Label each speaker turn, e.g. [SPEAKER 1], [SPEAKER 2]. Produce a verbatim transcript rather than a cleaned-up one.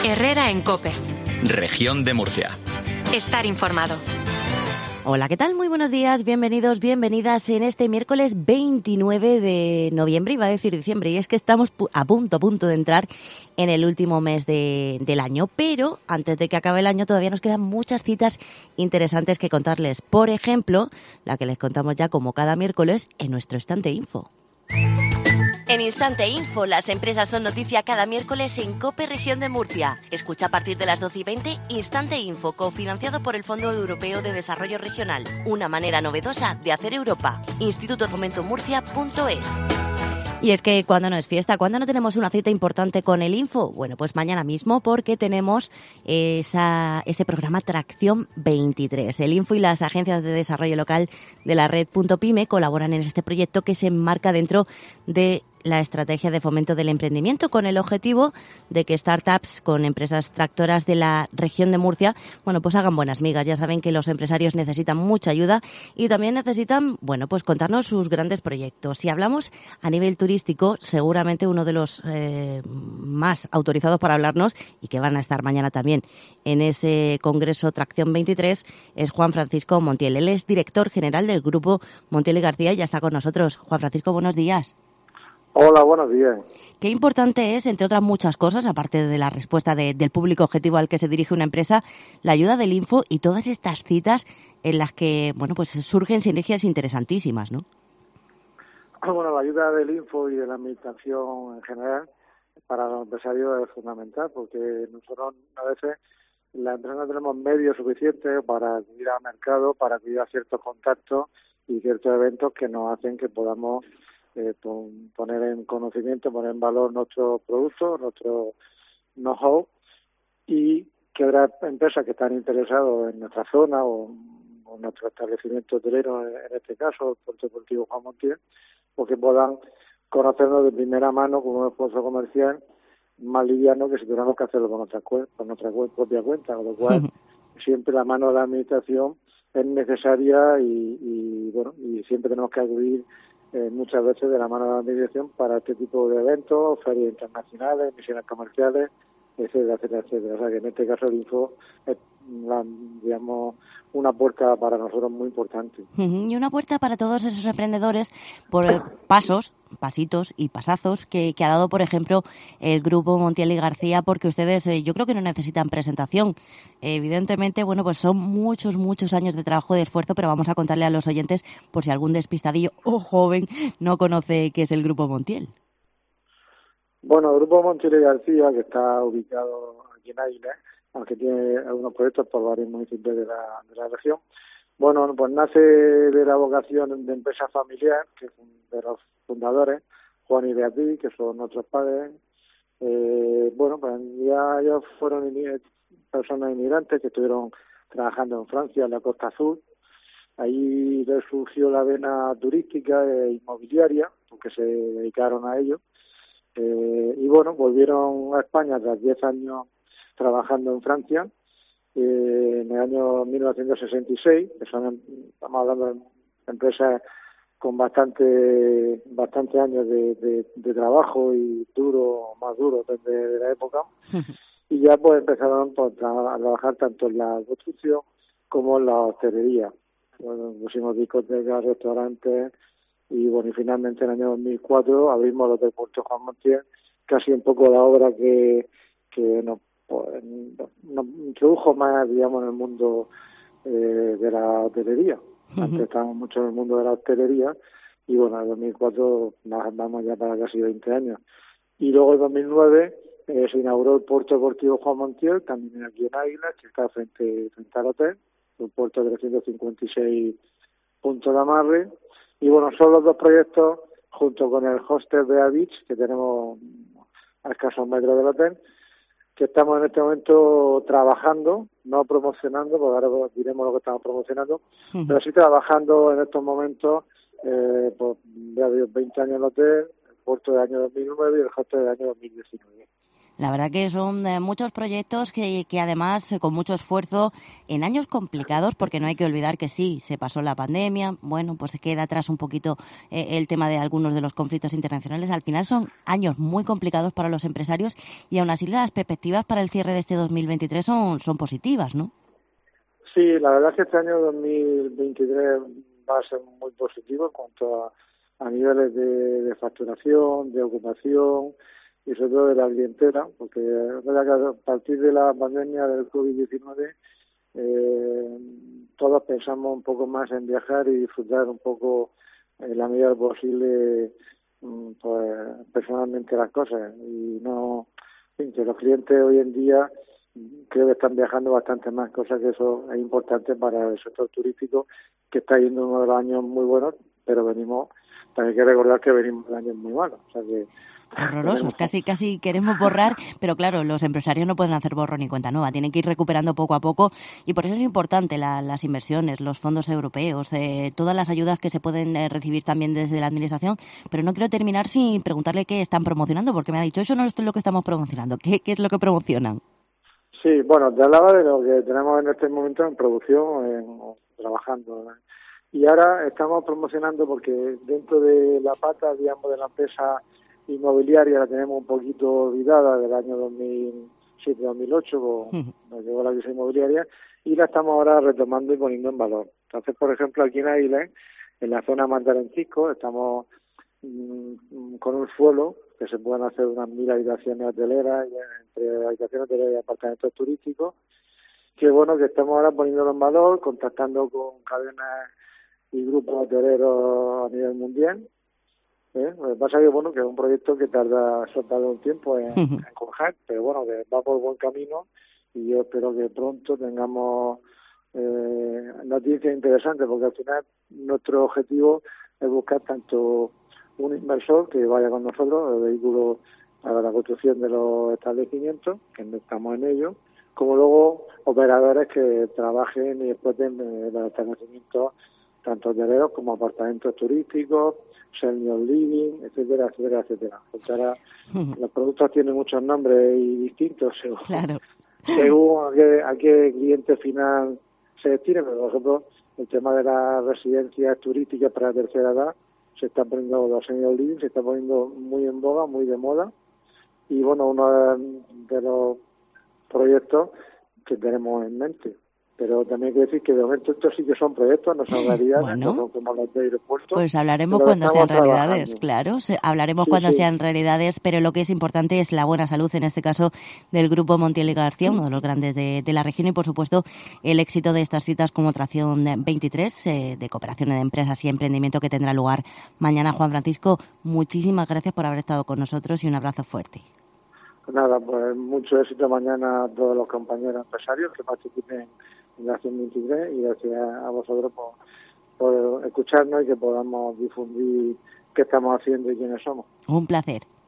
[SPEAKER 1] Herrera en COPE.
[SPEAKER 2] Región de Murcia.
[SPEAKER 1] Estar informado.
[SPEAKER 3] Hola, ¿qué tal? Muy buenos días, bienvenidos, bienvenidas en este miércoles veintinueve de noviembre, iba a decir diciembre, y es que estamos a punto, a punto de entrar en el último mes de, del año, pero antes de que acabe el año todavía nos quedan muchas citas interesantes que contarles. Por ejemplo, la que les contamos ya como cada miércoles en nuestro Instante Info. En Instante Info, las empresas son noticia cada miércoles en COPE Región de Murcia. Escucha a partir de las doce y veinte Instante Info, cofinanciado por el Fondo Europeo de Desarrollo Regional. Una manera novedosa de hacer Europa. instituto fomento murcia punto es. Y es que cuando no es fiesta, cuando no tenemos una cita importante con el Info, bueno, pues mañana mismo, porque tenemos esa, ese programa Tracción veintitrés. El Info y las agencias de desarrollo local de la red Punto Pyme colaboran en este proyecto que se enmarca dentro de la estrategia de fomento del emprendimiento, con el objetivo de que startups con empresas tractoras de la región de Murcia, bueno, pues hagan buenas migas. Ya saben que los empresarios necesitan mucha ayuda y también necesitan, bueno, pues contarnos sus grandes proyectos. Si hablamos a nivel turístico, seguramente uno de los eh, más autorizados para hablarnos y que van a estar mañana también en ese Congreso Tracción veintitrés es Juan Francisco Montiel. Él es director general del Grupo Montiel y García y ya está con nosotros. Juan Francisco, buenos días.
[SPEAKER 4] Hola, buenos días.
[SPEAKER 3] Qué importante es, entre otras muchas cosas, aparte de la respuesta de, del público objetivo al que se dirige una empresa, la ayuda del Info y todas estas citas en las que, bueno, pues surgen sinergias interesantísimas, ¿no?
[SPEAKER 4] Bueno, la ayuda del Info y de la administración en general para los empresarios es fundamental, porque nosotros a veces las empresas no tenemos medios suficientes para acudir al mercado, para acudir a ciertos contactos y ciertos eventos que nos hacen que podamos Eh, poner en conocimiento, poner en valor nuestros productos, nuestro know-how, y que otras empresas que están interesadas en nuestra zona o, o nuestro establecimiento hotelero, en, en este caso, el Puerto Deportivo Juan Montiel, pues que puedan conocernos de primera mano como un esfuerzo comercial más liviano que si tuviéramos que hacerlo con nuestra, con nuestra propia cuenta, con lo cual siempre la mano de la administración es necesaria y, y bueno, y siempre tenemos que acudir Eh, muchas veces de la mano de la administración para este tipo de eventos, ferias internacionales, misiones comerciales, etcétera, etcétera, etcétera. O sea que en este caso el Info es, la, digamos, una puerta para nosotros muy importante.
[SPEAKER 3] Y una puerta para todos esos emprendedores por pasos, pasitos y pasazos que, que ha dado, por ejemplo, el Grupo Montiel y García, porque ustedes eh, yo creo que no necesitan presentación. Evidentemente, bueno, pues son muchos, muchos años de trabajo, de esfuerzo, pero vamos a contarle a los oyentes por si algún despistadillo o joven no conoce qué es el Grupo Montiel.
[SPEAKER 4] Bueno, el Grupo Montiel y García, que está ubicado aquí en Águila, aunque tiene algunos proyectos por varios municipios de la, de la región. Bueno, pues nace de la vocación de empresa familiar, que es de los fundadores, Juan y Beatriz, que son nuestros padres. Eh, bueno, pues ya ellos fueron personas inmigrantes que estuvieron trabajando en Francia, en la Costa Azul. Ahí les surgió la vena turística e inmobiliaria, porque se dedicaron a ello. Eh, y bueno, volvieron a España tras diez años trabajando en Francia, eh, en el año mil novecientos sesenta y seis, que son, estamos hablando de empresas con bastante bastante años de, de, de trabajo y duro, más duro desde la época, y ya pues empezaron pues, a trabajar tanto en la construcción como en la hostelería. Bueno, pusimos discotecas, restaurantes, y bueno, y finalmente en el año dos mil cuatro abrimos los del Puerto Juan Montiel, casi un poco la obra que, que nos, pues, nos introdujo más, digamos, en el mundo eh, de la hotelería. Uh-huh. Antes estábamos mucho en el mundo de la hostelería y bueno, en el dos mil cuatro nos andamos ya para casi veinte años. Y luego en dos mil nueve eh, se inauguró el Puerto Deportivo Juan Montiel, también aquí en Águila, que está frente, frente al hotel, un puerto de trescientos cincuenta y seis puntos de amarre. Y bueno, son los dos proyectos, junto con el hostel Bea Beach, que tenemos a escasos metros del hotel, que estamos en este momento trabajando, no promocionando, porque ahora diremos lo que estamos promocionando, uh-huh. pero sí trabajando en estos momentos, eh, pues ya digo, veinte años en el hotel, el puerto del año dos mil nueve y el hostel del año dos mil diecinueve.
[SPEAKER 3] La verdad que son eh, muchos proyectos que, que además eh, con mucho esfuerzo en años complicados, porque no hay que olvidar que sí, se pasó la pandemia, bueno, pues se queda atrás un poquito eh, el tema de algunos de los conflictos internacionales. Al final son años muy complicados para los empresarios y aún así las perspectivas para el cierre de este dos mil veintitrés son, son positivas, ¿no?
[SPEAKER 4] Sí, la verdad es que este año dos mil veintitrés va a ser muy positivo en cuanto a, a niveles de, de facturación, de ocupación y sobre todo de la clientela, porque es verdad que a partir de la pandemia del covid diecinueve eh, todos pensamos un poco más en viajar y disfrutar un poco en la medida posible pues personalmente las cosas y no, en fin, que los clientes hoy en día creo que están viajando bastante más, cosa que eso es importante para el sector turístico, que está yendo uno de los años muy buenos, pero venimos, también hay que recordar que venimos de años muy malos, o sea que
[SPEAKER 3] horrorosos,
[SPEAKER 4] tenemos...
[SPEAKER 3] casi casi queremos borrar, pero claro, los empresarios no pueden hacer borrón ni cuenta nueva, tienen que ir recuperando poco a poco y por eso es importante la, las inversiones, los fondos europeos, eh, todas las ayudas que se pueden eh, recibir también desde la administración, pero no quiero terminar sin preguntarle qué están promocionando, porque me ha dicho, eso no es lo que estamos promocionando, ¿qué, qué es lo que promocionan?
[SPEAKER 4] Sí, bueno, te hablaba de lo que tenemos en este momento en producción, en, trabajando, ¿no? Y ahora estamos promocionando porque dentro de la pata, digamos, de la empresa inmobiliaria la tenemos un poquito olvidada del año dos mil siete dos mil ocho, nos llegó la crisis inmobiliaria, y la estamos ahora retomando y poniendo en valor. Entonces, por ejemplo, aquí en Águilas, en la zona más de Arencisco, estamos mmm, con un suelo que se pueden hacer unas mil habitaciones hoteleras, entre habitaciones hoteleras y apartamentos turísticos, que bueno, que estamos ahora poniéndolo en valor, contactando con cadenas y grupos hoteleros a nivel mundial. ¿Eh? Lo que pasa es que, bueno, que es un proyecto que tarda, eso tarda un tiempo en, en coger, pero bueno, que va por buen camino y yo espero que pronto tengamos eh, noticias interesantes, porque al final nuestro objetivo es buscar tanto un inversor que vaya con nosotros, el vehículo para la construcción de los establecimientos, que estamos en ello, como luego operadores que trabajen y exploten eh, los establecimientos tanto hoteleros como apartamentos turísticos, senior living, etcétera, etcétera, etcétera. Porque ahora los productos tienen muchos nombres y distintos según,
[SPEAKER 3] claro.
[SPEAKER 4] según a qué, a qué cliente final se destine, pero por ejemplo el tema de las residencias turísticas para la tercera edad se está poniendo, los senior living se está poniendo muy en boga, muy de moda, y bueno, uno de, de los proyectos que tenemos en mente. Pero también hay que decir que de momento estos sí que son proyectos, no son realidades,
[SPEAKER 3] bueno,
[SPEAKER 4] no son como los de aeropuertos.
[SPEAKER 3] Pues hablaremos cuando sean realidades, claro, se, hablaremos
[SPEAKER 4] sí,
[SPEAKER 3] cuando
[SPEAKER 4] sí.
[SPEAKER 3] sean realidades, pero lo que es importante es la buena salud, en este caso del Grupo Montiel y García, uno de los grandes de, de la región, y por supuesto el éxito de estas citas como Tracción veintitrés, eh, de cooperación de empresas y emprendimiento que tendrá lugar mañana. Juan Francisco, muchísimas gracias por haber estado con nosotros y un abrazo fuerte.
[SPEAKER 4] Nada, pues mucho éxito mañana a todos los compañeros empresarios que participen en la Tracción veintitrés y gracias a vosotros por, por escucharnos y que podamos difundir qué estamos haciendo y quiénes somos.
[SPEAKER 3] Un placer.